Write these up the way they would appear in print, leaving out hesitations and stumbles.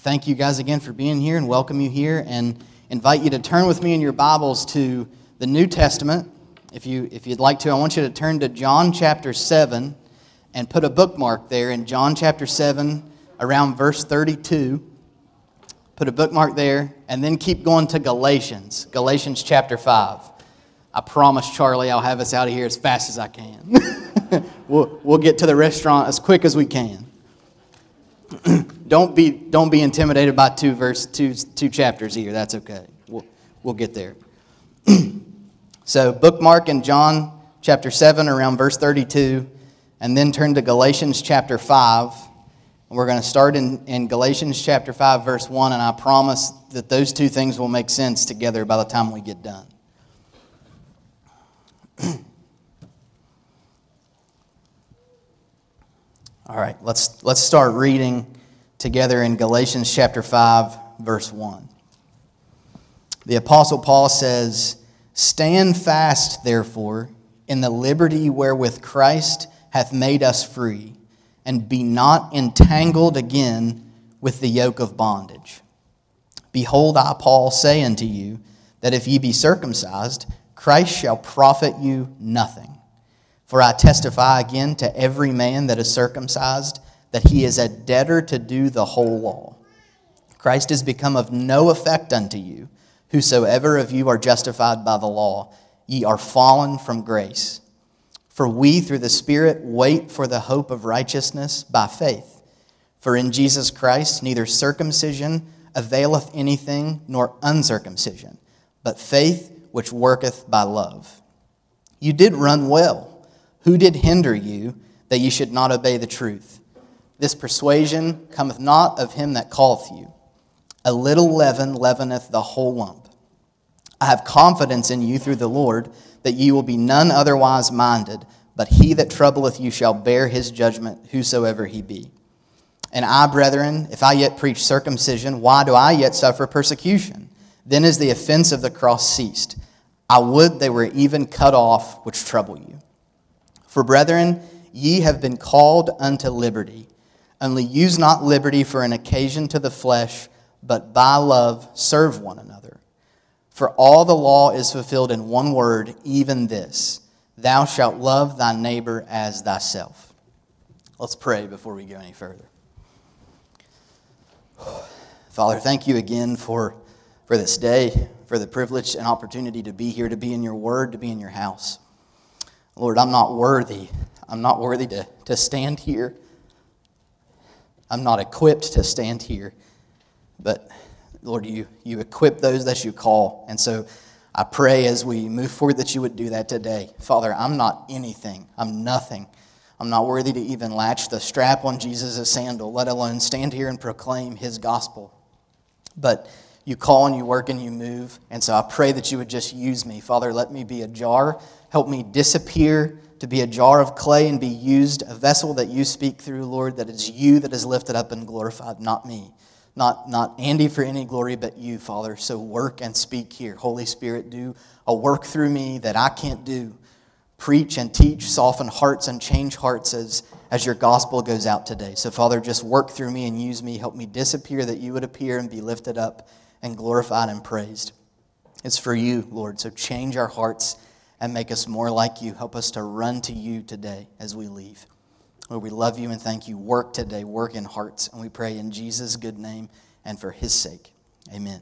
thank you guys again for being here and welcome you here, and invite you to turn with me in your Bibles to the New Testament. If you'd like to, I want you to turn to John chapter 7 and put a bookmark there in John chapter 7 around verse 32. Put a bookmark there, and then keep going to Galatians chapter 5. I promise, Charlie, I'll have us out of here as fast as I can. We'll get to the restaurant as quick as we can. Don't be intimidated by two chapters here. That's okay. We'll get there. So bookmark in John chapter 7 around verse 32, and then turn to Galatians chapter 5. And we're going to start in Galatians chapter 5 verse 1, and I promise that those two things will make sense together by the time we get done. All right, let's start reading together in Galatians chapter 5, verse 1. The Apostle Paul says, "Stand fast, therefore, in the liberty wherewith Christ hath made us free, and be not entangled again with the yoke of bondage. Behold, I, Paul, say unto you, that if ye be circumcised, Christ shall profit you nothing. For I testify again to every man that is circumcised, that he is a debtor to do the whole law. Christ is become of no effect unto you. Whosoever of you are justified by the law, ye are fallen from grace. For we through the Spirit wait for the hope of righteousness by faith. For in Jesus Christ neither circumcision availeth anything, nor uncircumcision, but faith which worketh by love. You did run well. Who did hinder you that ye should not obey the truth? This persuasion cometh not of him that calleth you. A little leaven leaveneth the whole lump. I have confidence in you through the Lord, that ye will be none otherwise minded, but he that troubleth you shall bear his judgment, whosoever he be. And I, brethren, if I yet preach circumcision, why do I yet suffer persecution? Then is the offense of the cross ceased. I would they were even cut off which trouble you. For brethren, ye have been called unto liberty. Only use not liberty for an occasion to the flesh, but by love serve one another. For all the law is fulfilled in one word, even this: thou shalt love thy neighbor as thyself." Let's pray before we go any further. Father, thank you again for this day, for the privilege and opportunity to be here, to be in your word, to be in your house. Lord, I'm not worthy. I'm not worthy to stand here. I'm not equipped to stand here. But Lord, you equip those that you call. And so I pray as we move forward that you would do that today. Father, I'm not anything. I'm nothing. I'm not worthy to even latch the strap on Jesus' sandal, let alone stand here and proclaim his gospel. But you call and you work and you move. And so I pray that you would just use me. Father, let me be a jar. Help me disappear to be a jar of clay and be used, a vessel that you speak through, Lord, that it's you that is lifted up and glorified, not me. Not Andy for any glory, but you, Father. So work and speak here. Holy Spirit, do a work through me that I can't do. Preach and teach, soften hearts and change hearts as your gospel goes out today. So, Father, just work through me and use me. Help me disappear that you would appear and be lifted up and glorified and praised. It's for you, Lord. So change our hearts and make us more like you. Help us to run to you today as we leave. Lord, we love you and thank you. Work today, work in hearts. And we pray in Jesus' good name and for his sake. Amen.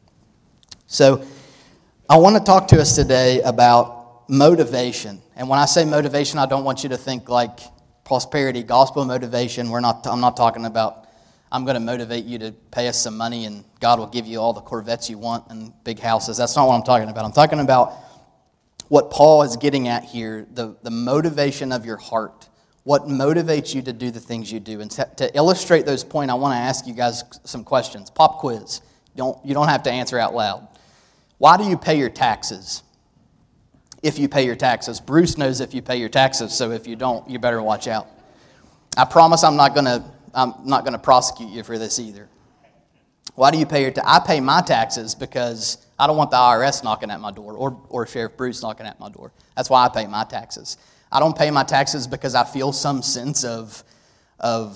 So I want to talk to us today about motivation. And when I say motivation, I don't want you to think like prosperity, gospel motivation. I'm not talking about I'm going to motivate you to pay us some money and God will give you all the Corvettes you want and big houses. That's not what I'm talking about. I'm talking about what Paul is getting at here, the motivation of your heart. What motivates you to do the things you do? And to illustrate those points, I want to ask you guys some questions. Pop quiz. You don't have to answer out loud. Why do you pay your taxes? If you pay your taxes. Bruce knows if you pay your taxes, so if you don't, you better watch out. I promise I'm not going to prosecute you for this either. Why do you pay your taxes? I pay my taxes because I don't want the IRS knocking at my door or Sheriff Bruce knocking at my door. That's why I pay my taxes. I don't pay my taxes because I feel some sense of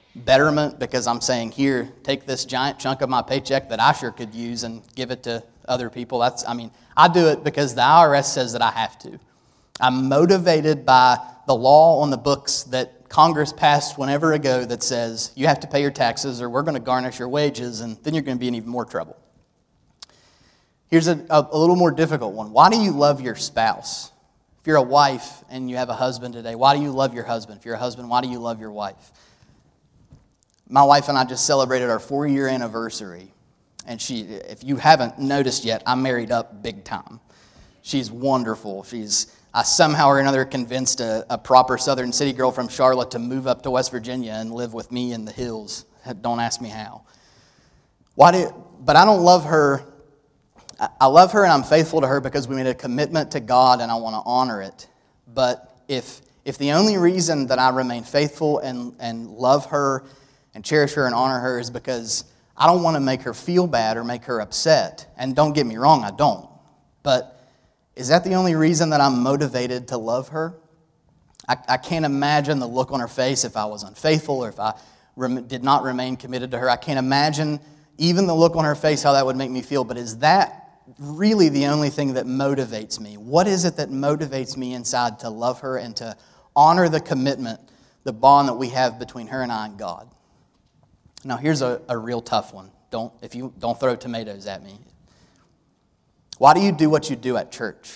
betterment because I'm saying, here, take this giant chunk of my paycheck that I sure could use and give it to other people. I do it because the IRS says that I have to. I'm motivated by the law on the books that Congress passed whenever ago that says you have to pay your taxes or we're going to garnish your wages, and then you're going to be in even more trouble. Here's a little more difficult one. Why do you love your spouse? If you're a wife and you have a husband today, why do you love your husband? If you're a husband, why do you love your wife? My wife and I just celebrated our 4-year anniversary. And if you haven't noticed yet, I'm married up big time. She's wonderful. I somehow or another convinced a proper southern city girl from Charlotte to move up to West Virginia and live with me in the hills. Don't ask me how. But I don't love her. I love her and I'm faithful to her because we made a commitment to God and I want to honor it. But if the only reason that I remain faithful and love her and cherish her and honor her is because I don't want to make her feel bad or make her upset, and don't get me wrong, I don't. But is that the only reason that I'm motivated to love her? I can't imagine the look on her face if I was unfaithful or if I did not remain committed to her. I can't imagine even the look on her face, how that would make me feel. But is that really the only thing that motivates me? What is it that motivates me inside to love her and to honor the commitment, the bond that we have between her and I and God? Now, here's a real tough one. Don't throw tomatoes at me. Why do you do what you do at church?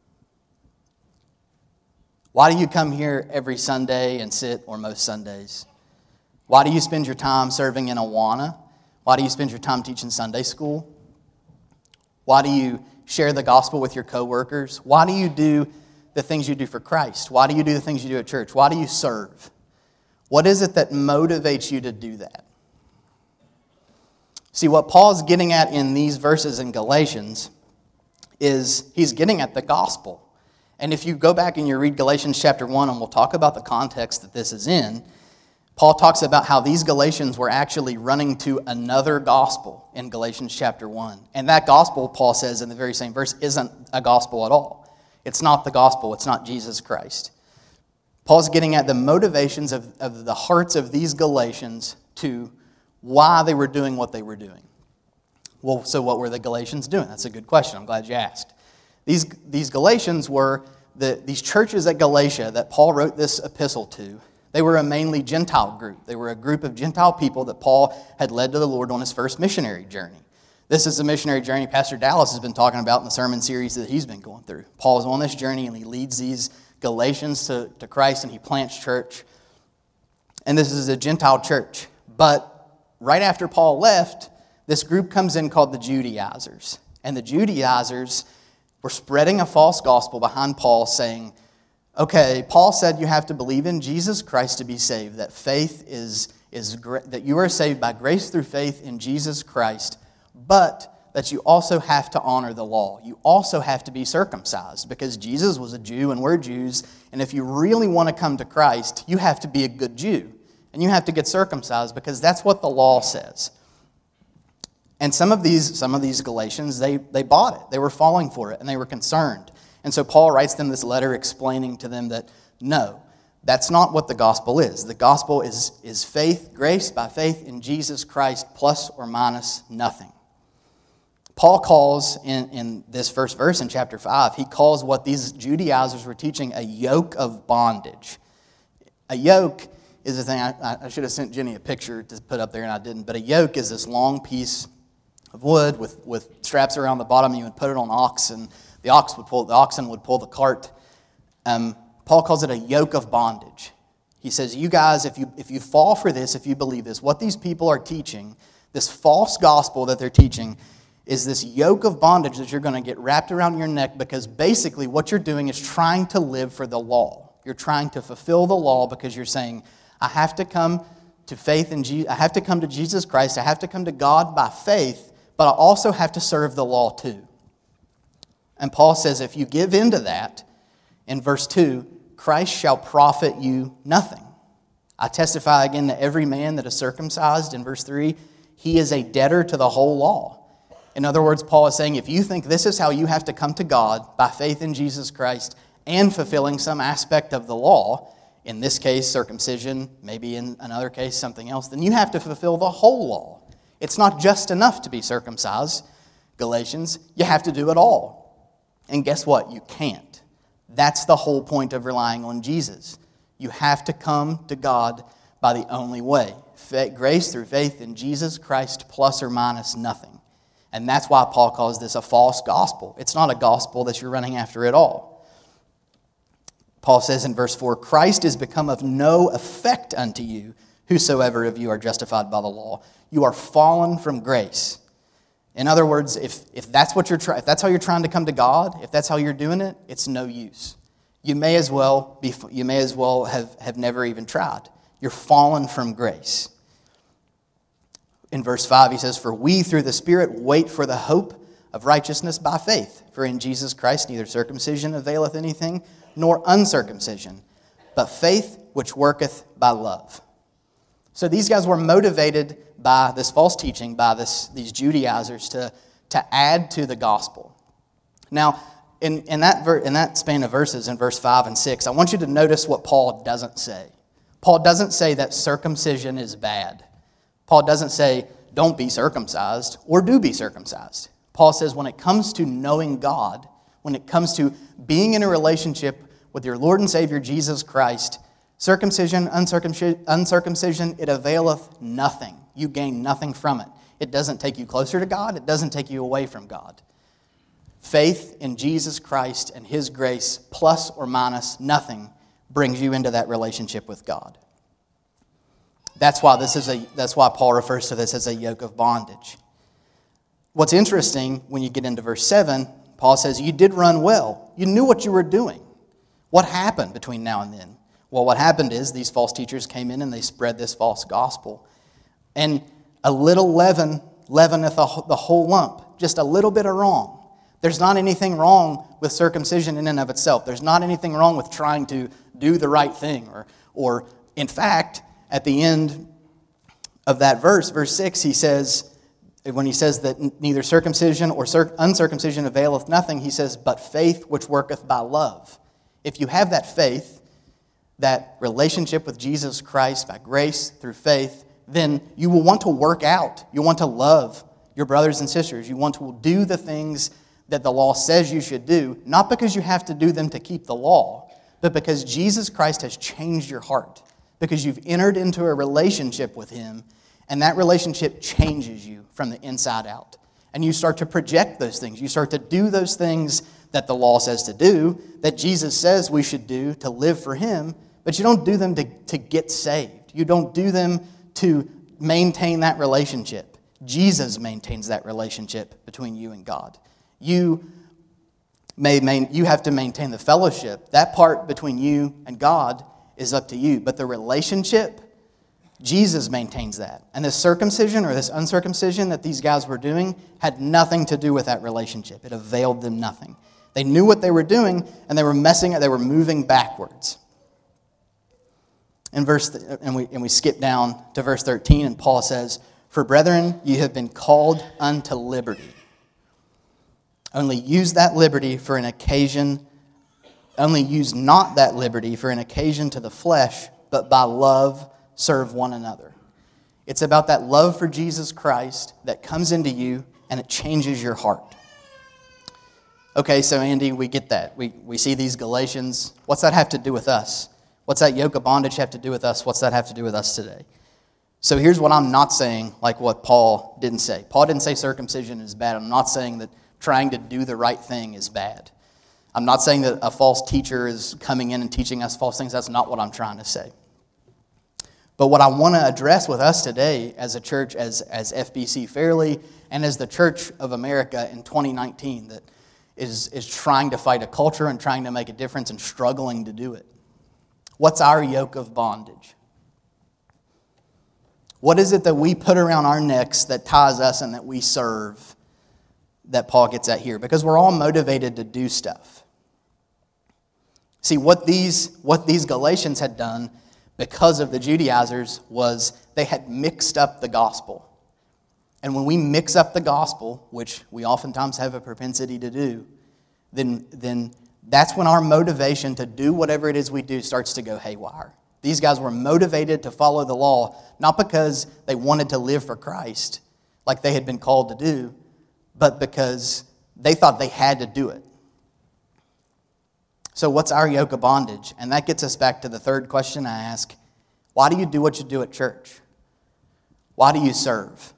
Why do you come here every Sunday and sit, or most Sundays? Why do you spend your time serving in Awana? Why do you spend your time teaching Sunday school? Why do you share the gospel with your coworkers? Why do you do the things you do for Christ? Why do you do the things you do at church? Why do you serve? What is it that motivates you to do that? See, what Paul's getting at in these verses in Galatians is he's getting at the gospel. And if you go back and you read Galatians chapter 1, and we'll talk about the context that this is in, Paul talks about how these Galatians were actually running to another gospel in Galatians chapter 1. And that gospel, Paul says in the very same verse, isn't a gospel at all. It's not the gospel. It's not Jesus Christ. Paul's getting at the motivations of the hearts of these Galatians to why they were doing what they were doing. Well, so what were the Galatians doing? That's a good question. I'm glad you asked. These Galatians were these churches at Galatia that Paul wrote this epistle to. They were a mainly Gentile group. They were a group of Gentile people that Paul had led to the Lord on his first missionary journey. This is the missionary journey Pastor Dallas has been talking about in the sermon series that he's been going through. Paul is on this journey and he leads these Galatians to Christ and he plants church. And this is a Gentile church. But right after Paul left, this group comes in called the Judaizers. And the Judaizers were spreading a false gospel behind Paul saying, okay, Paul said you have to believe in Jesus Christ to be saved, that faith that you are saved by grace through faith in Jesus Christ, but that you also have to honor the law. You also have to be circumcised because Jesus was a Jew and we're Jews, and if you really want to come to Christ, you have to be a good Jew, and you have to get circumcised because that's what the law says. And some of these Galatians, they bought it. They were falling for it, and they were concerned. And so Paul writes them this letter explaining to them that, no, that's not what the gospel is. The gospel is faith, grace by faith in Jesus Christ, plus or minus nothing. Paul calls, in this first verse in chapter 5, he calls what these Judaizers were teaching a yoke of bondage. A yoke is the thing, I should have sent Jenny a picture to put up there and I didn't, but a yoke is this long piece of wood with straps around the bottom. You would put it on oxen. The oxen would pull the cart. Paul calls it a yoke of bondage. He says, you guys, if you fall for this, if you believe this, what these people are teaching, this false gospel that they're teaching, is this yoke of bondage that you're going to get wrapped around your neck because basically what you're doing is trying to live for the law. You're trying to fulfill the law because you're saying, I have to come to faith in Jesus. I have to come to Jesus Christ. I have to come to God by faith, but I also have to serve the law too. And Paul says if you give in to that, in verse 2, Christ shall profit you nothing. I testify again that every man that is circumcised, in verse 3, he is a debtor to the whole law. In other words, Paul is saying if you think this is how you have to come to God by faith in Jesus Christ and fulfilling some aspect of the law, in this case circumcision, maybe in another case something else, then you have to fulfill the whole law. It's not just enough to be circumcised, Galatians. You have to do it all. And guess what? You can't. That's the whole point of relying on Jesus. You have to come to God by the only way. Grace through faith in Jesus Christ plus or minus nothing. And that's why Paul calls this a false gospel. It's not a gospel that you're running after at all. Paul says in verse 4, Christ is become of no effect unto you, whosoever of you are justified by the law. You are fallen from grace. In other words, if that's what if that's how you're trying to come to God, if that's how you're doing it, it's no use. You may as well have never even tried. You're fallen from grace. In verse 5, he says, For we through the Spirit wait for the hope of righteousness by faith. For in Jesus Christ neither circumcision availeth anything, nor uncircumcision, but faith which worketh by love. So these guys were motivated by this false teaching, by these Judaizers to add to the gospel. Now, in that span of verses, in verse 5 and 6, I want you to notice what Paul doesn't say. Paul doesn't say that circumcision is bad. Paul doesn't say, don't be circumcised, or do be circumcised. Paul says when it comes to knowing God, when it comes to being in a relationship with your Lord and Savior Jesus Christ, circumcision, uncircumcision, it availeth nothing. You gain nothing from it. It doesn't take you closer to God. It doesn't take you away from God. Faith in Jesus Christ and His grace, plus or minus nothing, brings you into that relationship with God. That's why Paul refers to this as a yoke of bondage. What's interesting when you get into verse 7, Paul says, you did run well. You knew what you were doing. What happened between now and then? Well, what happened is these false teachers came in and they spread this false gospel. And a little leaven leaveneth the whole lump. Just a little bit of wrong. There's not anything wrong with circumcision in and of itself. There's not anything wrong with trying to do the right thing. Or in fact, at the end of that verse 6, he says, when he says that neither circumcision or uncircumcision availeth nothing, he says, but faith which worketh by love. If you have that faith, that relationship with Jesus Christ by grace through faith, then you will want to work out. You want to love your brothers and sisters. You want to do the things that the law says you should do, not because you have to do them to keep the law, but because Jesus Christ has changed your heart, because you've entered into a relationship with Him, and that relationship changes you from the inside out. And you start to project those things. You start to do those things that the law says to do, that Jesus says we should do to live for Him, but you don't do them to get saved. You don't do them to maintain that relationship. Jesus maintains that relationship between you and God. You have to maintain the fellowship. That part between you and God is up to you. But the relationship, Jesus maintains that. And this circumcision or this uncircumcision that these guys were doing had nothing to do with that relationship. It availed them nothing. They knew what they were doing, and they were moving backwards. And we skip down to verse 13, and Paul says, For brethren, ye have been called unto liberty. Only use that liberty for an occasion. Only use not that liberty for an occasion to the flesh, but by love serve one another. It's about that love for Jesus Christ that comes into you and it changes your heart. Okay, so Andy, we get that. We see these Galatians. What's that have to do with us? What's that yoke of bondage have to do with us? What's that have to do with us today? So here's what I'm not saying, like what Paul didn't say. Paul didn't say circumcision is bad. I'm not saying that trying to do the right thing is bad. I'm not saying that a false teacher is coming in and teaching us false things. That's not what I'm trying to say. But what I want to address with us today as a church, as FBC Fairley, and as the Church of America in 2019 that is trying to fight a culture and trying to make a difference and struggling to do it. What's our yoke of bondage? What is it that we put around our necks that ties us and that we serve that Paul gets at here? Because we're all motivated to do stuff. See, what these Galatians had done because of the Judaizers was they had mixed up the gospel. And when we mix up the gospel, which we oftentimes have a propensity to do, then that's when our motivation to do whatever it is we do starts to go haywire. These guys were motivated to follow the law, not because they wanted to live for Christ like they had been called to do, but because they thought they had to do it. So what's our yoke of bondage? And that gets us back to the third question I ask. Why do you do what you do at church? Why do you serve?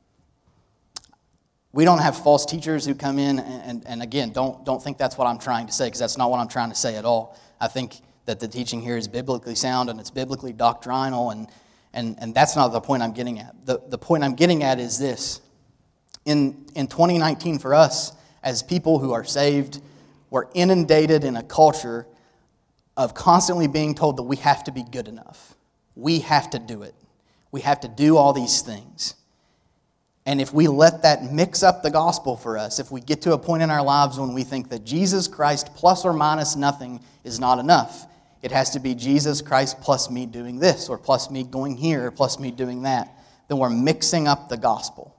We don't have false teachers who come in, and again, don't think that's what I'm trying to say, because that's not what I'm trying to say at all. I think that the teaching here is biblically sound and it's biblically doctrinal, and that's not the point I'm getting at. The point I'm getting at is this. In 2019 for us, as people who are saved, we're inundated in a culture of constantly being told that we have to be good enough. We have to do it. We have to do all these things. And if we let that mix up the gospel for us, if we get to a point in our lives when we think that Jesus Christ plus or minus nothing is not enough, it has to be Jesus Christ plus me doing this, or plus me going here, or plus me doing that, then we're mixing up the gospel.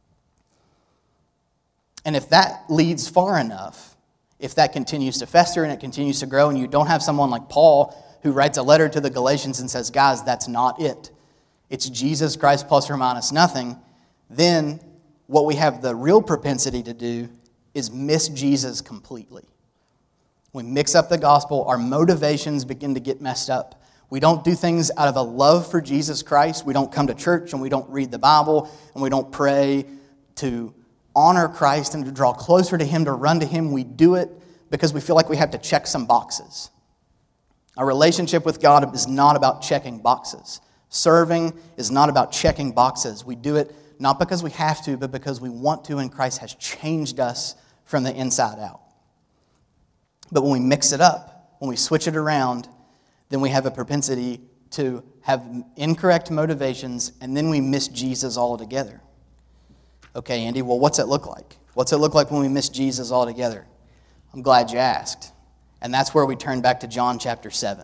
And if that leads far enough, if that continues to fester and it continues to grow, and you don't have someone like Paul who writes a letter to the Galatians and says, guys, that's not it. It's Jesus Christ plus or minus nothing. Then what we have the real propensity to do is miss Jesus completely. We mix up the gospel, our motivations begin to get messed up. We don't do things out of a love for Jesus Christ. We don't come to church and we don't read the Bible and we don't pray to honor Christ and to draw closer to Him, to run to Him. We do it because we feel like we have to check some boxes. Our relationship with God is not about checking boxes. Serving is not about checking boxes. We do it not because we have to, but because we want to, and Christ has changed us from the inside out. But when we mix it up, when we switch it around, then we have a propensity to have incorrect motivations, and then we miss Jesus altogether. Okay, Andy, well, what's it look like? What's it look like when we miss Jesus altogether? I'm glad you asked. And that's where we turn back to John chapter 7.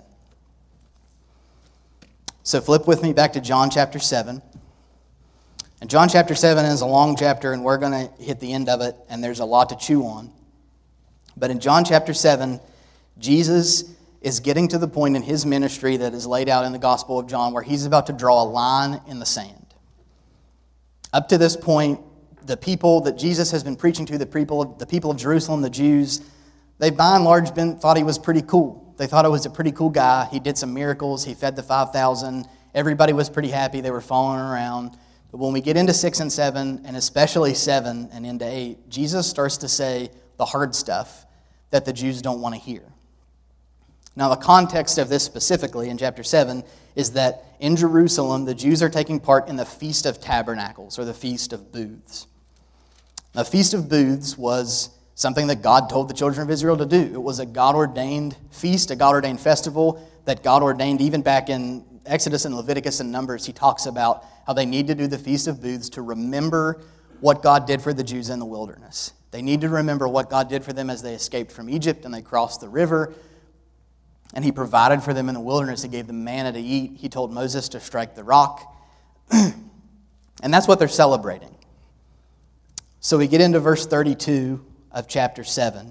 So flip with me back to John chapter 7. And John chapter 7 is a long chapter, and we're going to hit the end of it, and there's a lot to chew on. But in John chapter 7, Jesus is getting to the point in his ministry that is laid out in the Gospel of John where he's about to draw a line in the sand. Up to this point, the people that Jesus has been preaching to, the people of Jerusalem, the Jews, they by and large thought he was pretty cool. They thought he was a pretty cool guy. He did some miracles. He fed the 5,000. Everybody was pretty happy. They were following around. But when we get into 6 and 7, and especially 7 and into 8, Jesus starts to say the hard stuff that the Jews don't want to hear. Now, the context of this specifically in chapter 7 is that in Jerusalem, the Jews are taking part in the Feast of Tabernacles, or the Feast of Booths. The Feast of Booths was something that God told the children of Israel to do. It was a God-ordained feast, a God-ordained festival that God ordained even back in Exodus and Leviticus and Numbers. He talks about how they need to do the Feast of Booths to remember what God did for the Jews in the wilderness. They need to remember what God did for them as they escaped from Egypt and they crossed the river. And He provided for them in the wilderness. He gave them manna to eat. He told Moses to strike the rock. And that's what they're celebrating. So we get into verse 32 of chapter 7.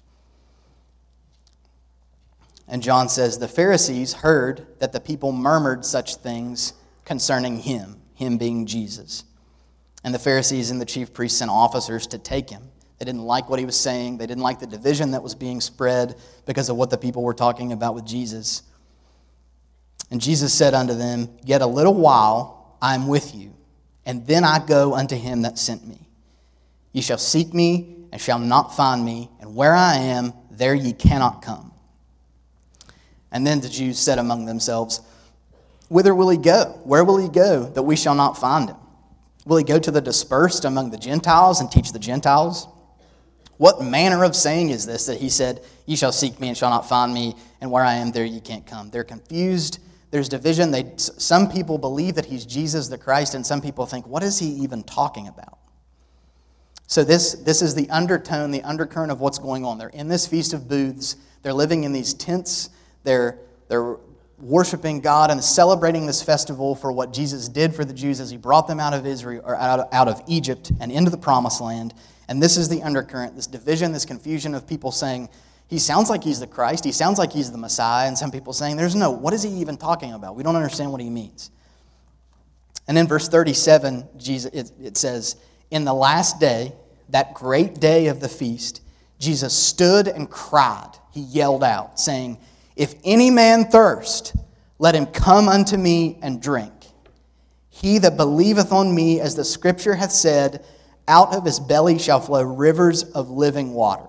And John says, the Pharisees heard that the people murmured such things concerning him being Jesus. And the Pharisees and the chief priests sent officers to take him. They didn't like what he was saying. They didn't like the division that was being spread because of what the people were talking about with Jesus. And Jesus said unto them, yet a little while I am with you, and then I go unto him that sent me. Ye shall seek me, and shall not find me, and where I am, there ye cannot come. And then the Jews said among themselves, whither will he go? Where will he go, that we shall not find him? Will he go to the dispersed among the Gentiles and teach the Gentiles? What manner of saying is this that he said, ye shall seek me and shall not find me, and where I am, there ye can't come? They're confused. There's division. Some people believe that he's Jesus the Christ, and some people think, what is he even talking about? So this is the undertone, the undercurrent of what's going on. They're in this Feast of Booths. They're living in these tents. They're worshiping God and celebrating this festival for what Jesus did for the Jews as he brought them out of Israel, or out of Egypt and into the Promised Land. And this is the undercurrent, this division, this confusion of people saying, He sounds like he's the Christ. He sounds like he's the Messiah. And some people saying, what is he even talking about? We don't understand what he means. And in verse 37, it says, in the last day, that great day of the feast, Jesus stood and cried. He yelled out, saying, if any man thirst, let him come unto me and drink. He that believeth on me, as the scripture hath said, out of his belly shall flow rivers of living water.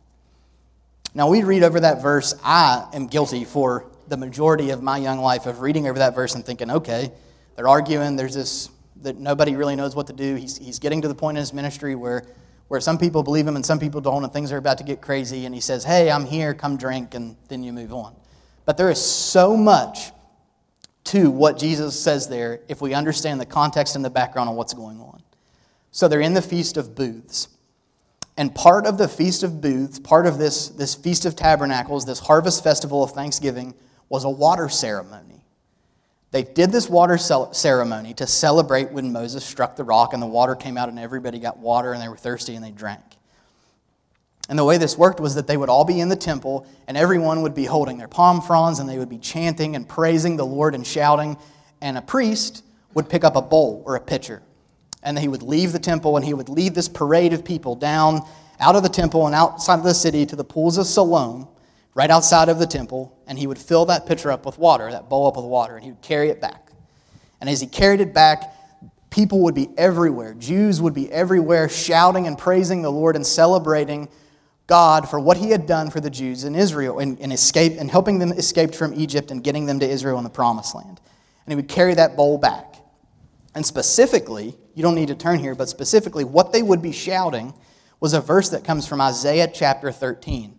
Now we read over that verse. I am guilty for the majority of my young life of reading over that verse and thinking, okay, they're arguing, there's this, that nobody really knows what to do. He's getting to the point in his ministry where some people believe him and some people don't, and things are about to get crazy, and he says, hey, I'm here, come drink, and then you move on. But there is so much to what Jesus says there if we understand the context and the background on what's going on. So they're in the Feast of Booths. And part of the Feast of Booths, part of this Feast of Tabernacles, this harvest festival of Thanksgiving, was a water ceremony. They did this water ceremony to celebrate when Moses struck the rock and the water came out and everybody got water and they were thirsty and they drank. And the way this worked was that they would all be in the temple and everyone would be holding their palm fronds and they would be chanting and praising the Lord and shouting. And a priest would pick up a bowl or a pitcher. And he would leave the temple and he would lead this parade of people down out of the temple and outside of the city to the pools of Siloam, right outside of the temple. And he would fill that pitcher up with water, that bowl up with water, and he would carry it back. And as he carried it back, people would be everywhere. Jews would be everywhere shouting and praising the Lord and celebrating God for what he had done for the Jews in Israel and helping them escape from Egypt and getting them to Israel in the Promised Land. And he would carry that bowl back. And specifically, you don't need to turn here, but specifically what they would be shouting was a verse that comes from Isaiah chapter 13.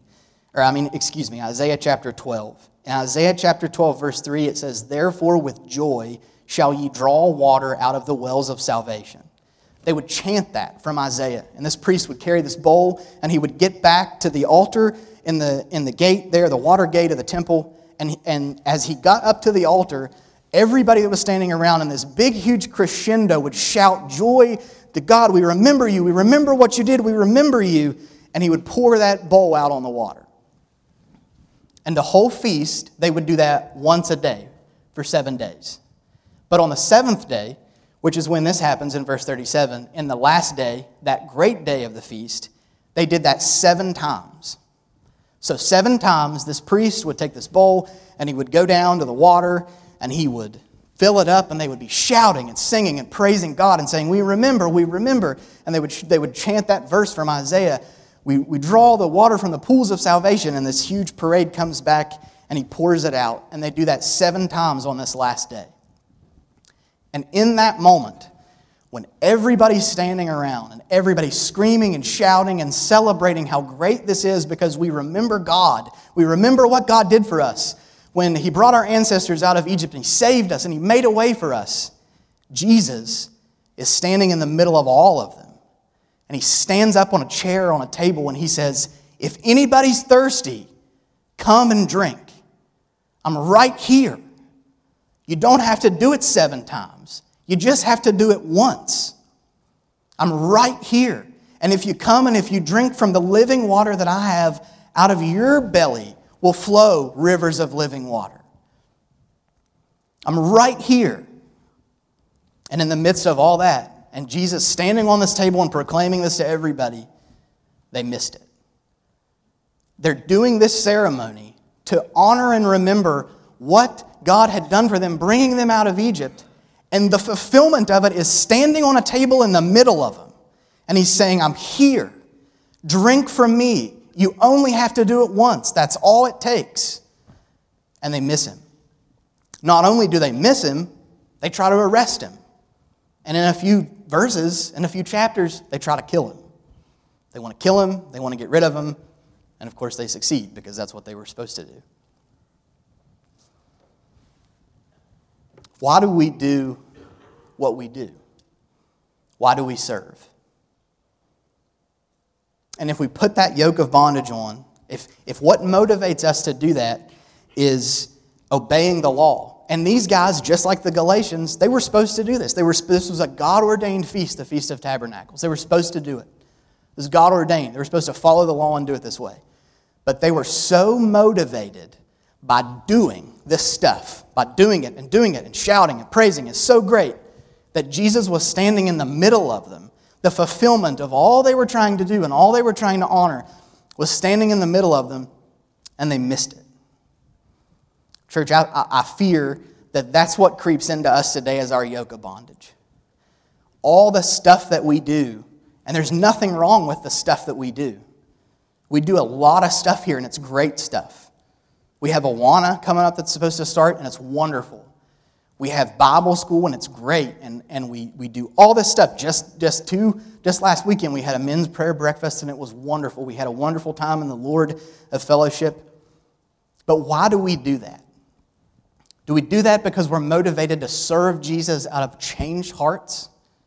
Isaiah chapter 12. In Isaiah chapter 12, verse 3, it says, therefore with joy shall ye draw water out of the wells of salvation. They would chant that from Isaiah. And this priest would carry this bowl, and he would get back to the altar in the gate there, the water gate of the temple. And as he got up to the altar, everybody that was standing around in this big, huge crescendo would shout, joy to God, we remember you, we remember what you did, we remember you. And he would pour that bowl out on the water. And the whole feast, they would do that once a day for 7 days. But on the seventh day, which is when this happens in verse 37, in the last day, that great day of the feast, they did that 7 times. So 7 times this priest would take this bowl and he would go down to the water and he would fill it up and they would be shouting and singing and praising God and saying, we remember. And they would chant that verse from Isaiah. We draw the water from the pools of salvation, and this huge parade comes back and he pours it out. And they do that 7 times on this last day. And in that moment, when everybody's standing around and everybody's screaming and shouting and celebrating how great this is because we remember God, we remember what God did for us when he brought our ancestors out of Egypt and he saved us and he made a way for us, Jesus is standing in the middle of all of them. And he stands up on a chair on a table and he says, if anybody's thirsty, come and drink. I'm right here. You don't have to do it 7 times. You just have to do it once. I'm right here. And if you come and if you drink from the living water that I have, out of your belly will flow rivers of living water. I'm right here. And in the midst of all that, and Jesus standing on this table and proclaiming this to everybody, they missed it. They're doing this ceremony to honor and remember what God had done for them, bringing them out of Egypt. And the fulfillment of it is standing on a table in the middle of them. And he's saying, I'm here. Drink from me. You only have to do it once. That's all it takes. And they miss him. Not only do they miss him, they try to arrest him. And in a few verses, in a few chapters, they try to kill him. They want to kill him. They want to get rid of him. And of course they succeed because that's what they were supposed to do. Why do we do what we do? Why do we serve? And if we put that yoke of bondage on, if what motivates us to do that is obeying the law, and these guys, just like the Galatians, they were supposed to do this. This was a God-ordained feast, the Feast of Tabernacles. They were supposed to do it. It was God-ordained. They were supposed to follow the law and do it this way. But they were so motivated by doing this stuff, by doing it and shouting and praising. It's so great that Jesus was standing in the middle of them. The fulfillment of all they were trying to do and all they were trying to honor was standing in the middle of them, and they missed it. Church, I fear that that's what creeps into us today as our yoke of bondage. All the stuff that we do, and there's nothing wrong with the stuff that we do. We do a lot of stuff here, and it's great stuff. We have Awana coming up that's supposed to start, and it's wonderful. We have Bible school, and it's great, and we do all this stuff. Just last weekend, we had a men's prayer breakfast, and it was wonderful. We had a wonderful time in the Lord of fellowship. But why do we do that? Do we do that because we're motivated to serve Jesus out of changed hearts?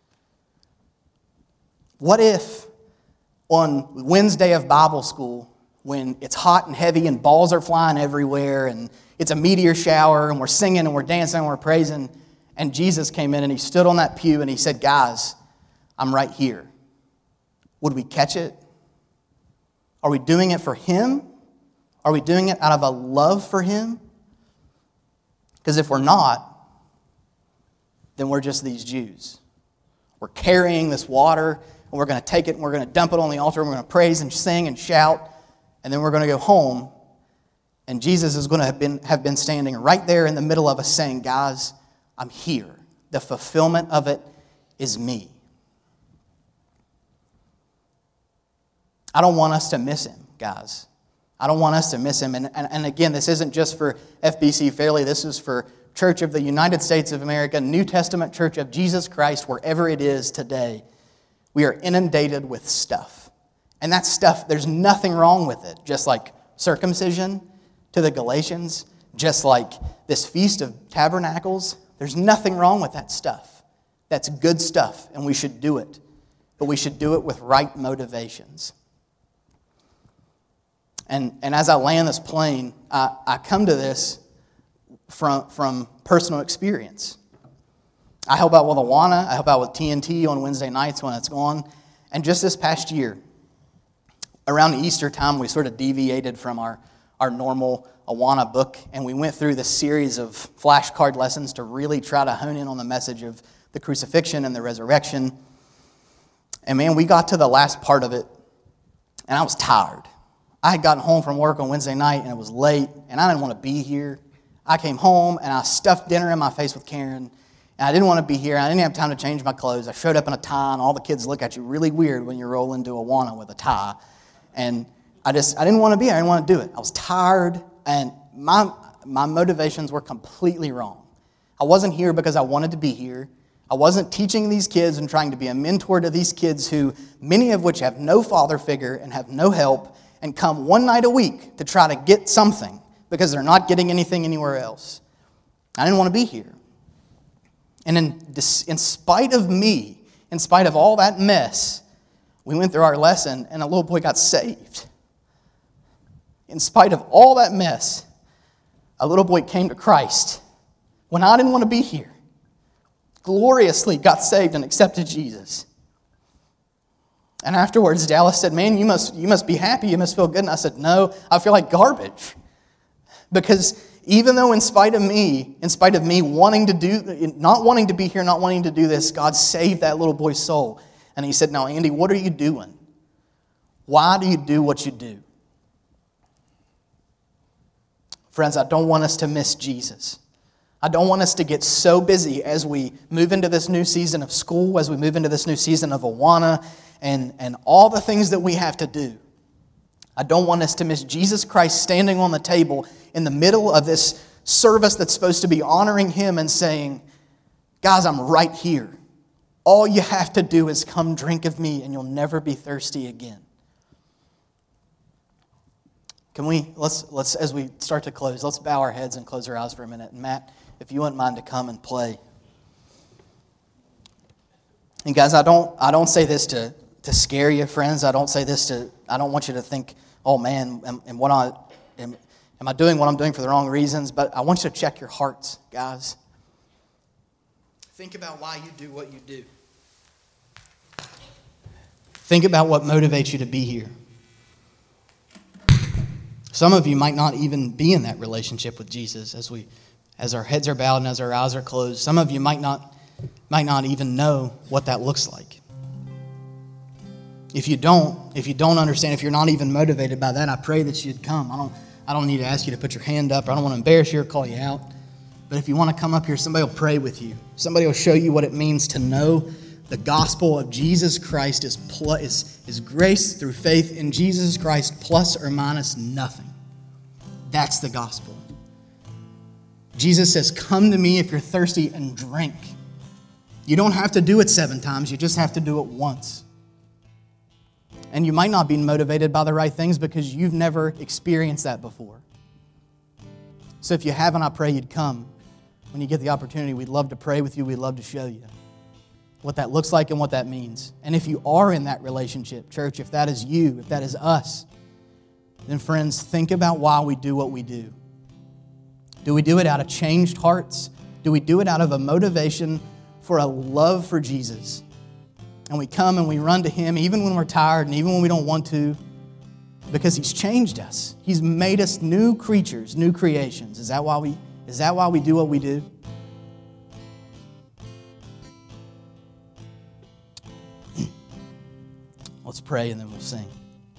What if on Wednesday of Bible school, when it's hot and heavy and balls are flying everywhere and it's a meteor shower and we're singing and we're dancing and we're praising, and Jesus came in and he stood on that pew and he said, "Guys, I'm right here." Would we catch it? Are we doing it for him? Are we doing it out of a love for him? Because if we're not, then we're just these Jews. We're carrying this water, and we're going to take it, and we're going to dump it on the altar, and we're going to praise and sing and shout, and then we're going to go home, and Jesus is going to have been standing right there in the middle of us saying, "Guys, I'm here. The fulfillment of it is me." I don't want us to miss him, guys. I don't want us to miss him. And again, this isn't just for FBC Fairleigh. This is for Church of the United States of America, New Testament Church of Jesus Christ, wherever it is today. We are inundated with stuff. And that stuff, there's nothing wrong with it. Just like circumcision to the Galatians, just like this Feast of Tabernacles, there's nothing wrong with that stuff. That's good stuff, and we should do it. But we should do it with right motivations. And as I land this plane, I come to this from personal experience. I help out with Awana. I help out with TNT on Wednesday nights when it's gone. And just this past year, around Easter time, we sort of deviated from our normal Awana book, and we went through this series of flashcard lessons to really try to hone in on the message of the crucifixion and the resurrection. And man, we got to the last part of it, and I was tired. I had gotten home from work on Wednesday night, and it was late, and I didn't want to be here. I came home, and I stuffed dinner in my face with Karen, and I didn't want to be here. I didn't have time to change my clothes. I showed up in a tie, and all the kids look at you really weird when you roll into Awana with a tie. And I didn't want to be here. I didn't want to do it. I was tired, and my motivations were completely wrong. I wasn't here because I wanted to be here. I wasn't teaching these kids and trying to be a mentor to these kids who, many of which have no father figure and have no help, and come one night a week to try to get something because they're not getting anything anywhere else. I didn't want to be here. And in spite of me, in spite of all that mess, we went through our lesson and a little boy got saved. In spite of all that mess, a little boy came to Christ when I didn't want to be here. Gloriously got saved and accepted Jesus. And afterwards, Dallas said, "Man, you must be happy. You must feel good." And I said, "No, I feel like garbage." Because even though in spite of me not wanting to be here, not wanting to do this, God saved that little boy's soul. And he said, "Now, Andy, what are you doing? Why do you do what you do?" Friends, I don't want us to miss Jesus. I don't want us to get so busy as we move into this new season of school, as we move into this new season of Awana, and all the things that we have to do. I don't want us to miss Jesus Christ standing on the table in the middle of this service that's supposed to be honoring him and saying, "Guys, I'm right here. All you have to do is come drink of me and you'll never be thirsty again." Can let's as we start to close, let's bow our heads and close our eyes for a minute. And Matt, if you wouldn't mind to come and play. And guys, I don't say this to scare you, friends. I don't want you to think, "Oh man, am I doing what I'm doing for the wrong reasons?" But I want you to check your hearts, guys. Think about why you do what you do. Think about what motivates you to be here. Some of you might not even be in that relationship with Jesus as our heads are bowed and as our eyes are closed. Some of you might not even know what that looks like. If you don't understand, if you're not even motivated by that, I pray that you'd come. I don't need to ask you to put your hand up. I don't want to embarrass you or call you out. But if you want to come up here, somebody will pray with you. Somebody will show you what it means to know the gospel of Jesus Christ is grace through faith in Jesus Christ plus or minus nothing. That's the gospel. Jesus says, come to me if you're thirsty and drink. You don't have to do it 7 times. You just have to do it once. And you might not be motivated by the right things because you've never experienced that before. So if you haven't, I pray you'd come. When you get the opportunity, we'd love to pray with you. We'd love to show you what that looks like and what that means. And if you are in that relationship, church, if that is you, if that is us, then friends, think about why we do what we do. Do we do it out of changed hearts? Do we do it out of a motivation for a love for Jesus? And we come and we run to Him even when we're tired and even when we don't want to, because He's changed us. He's made us new creatures, new creations. Is that why we do what we do? Let's pray and then we'll sing.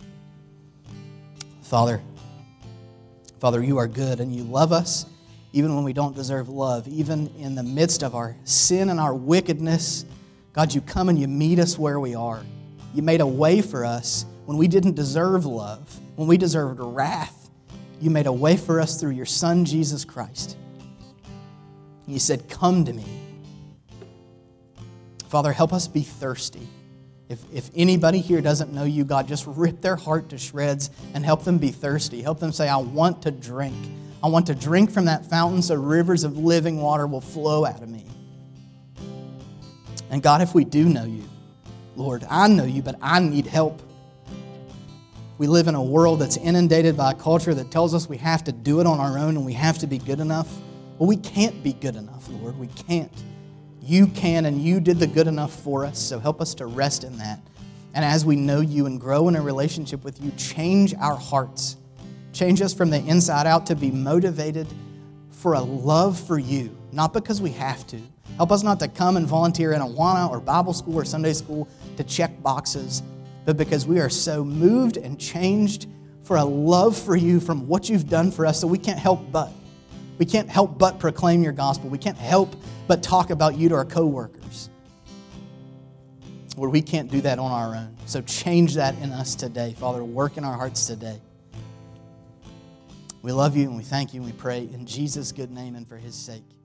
Father, you are good and you love us even when we don't deserve love. Even in the midst of our sin and our wickedness, God, you come and you meet us where we are. You made a way for us when we didn't deserve love, when we deserved wrath. You made a way for us through your Son, Jesus Christ. And you said, come to me. Father, help us be thirsty. If anybody here doesn't know you, God, just rip their heart to shreds and help them be thirsty. Help them say, I want to drink. I want to drink from that fountain so rivers of living water will flow out of me. And God, if we do know you, Lord, I know you, but I need help. We live in a world that's inundated by a culture that tells us we have to do it on our own and we have to be good enough. Well, we can't be good enough, Lord. We can't. You can, and you did the good enough for us, so help us to rest in that. And as we know you and grow in a relationship with you, change our hearts. Change us from the inside out to be motivated for a love for you, not because we have to. Help us not to come and volunteer in Awana or Bible school or Sunday school to check boxes, but because we are so moved and changed for a love for you from what you've done for us, so we can't help but. We can't help but proclaim your gospel. We can't help but talk about you to our coworkers. Lord, we can't do that on our own. So change that in us today. Father, work in our hearts today. We love you and we thank you and we pray in Jesus' good name and for His sake.